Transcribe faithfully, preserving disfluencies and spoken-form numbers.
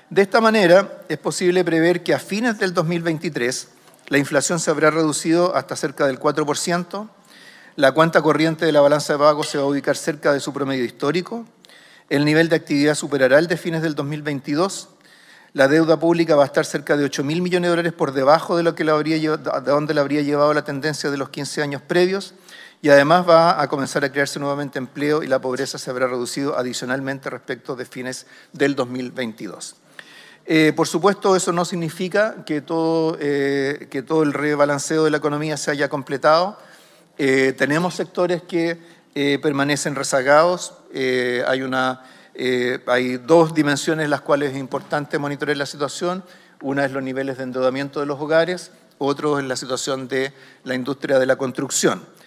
De esta manera, es posible prever que a fines del dos mil veintitrés la inflación se habrá reducido hasta cerca del cuatro por ciento, la cuenta corriente de la balanza de pagos se va a ubicar cerca de su promedio histórico, el nivel de actividad superará el de fines del dos mil veintidós, la deuda pública va a estar cerca de ocho mil millones de dólares por debajo de, lo que la habría, de donde la habría llevado la tendencia de los quince años previos, y además va a comenzar a crearse nuevamente empleo y la pobreza se habrá reducido adicionalmente respecto de fines del dos mil veintidós. Eh, por supuesto, eso no significa que todo, eh, que todo el rebalanceo de la economía se haya completado. Eh, tenemos sectores que eh, permanecen rezagados. Eh, hay, una, eh, hay dos dimensiones en las cuales es importante monitorear la situación. Una es los niveles de endeudamiento de los hogares, otro es la situación de la industria de la construcción.